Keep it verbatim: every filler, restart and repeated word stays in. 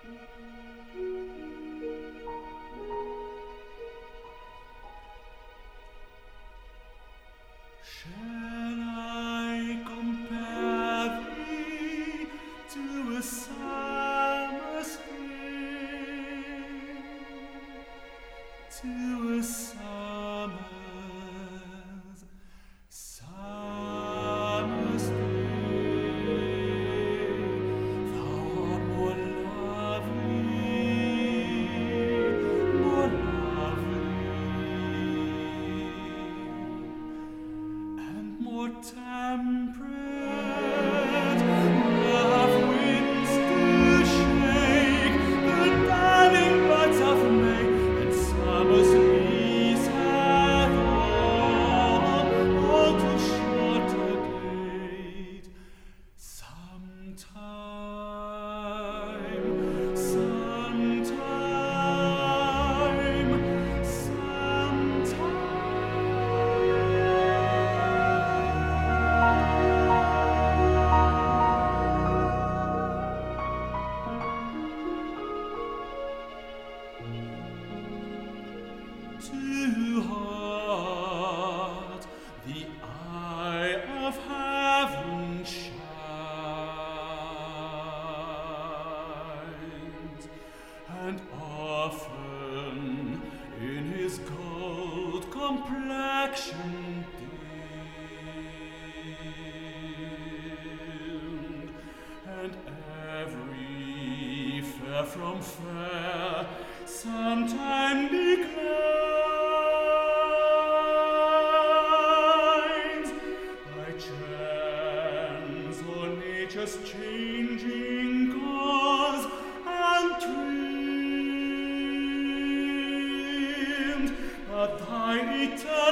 Shall I compare thee to a summer's day, to a summer's, summer's day? Thou art more lovely, more lovely, and more temperate. Rough winds do shake the darling buds of May, and summer's leaves have all, all too short a date. Sometime, sometime, sometime. Too hot the eye of heaven shines, and often in his gold complexion dimmed, and every fair from fair sometime declines, by chance or nature's changing cause, and trimmed, but thy eternal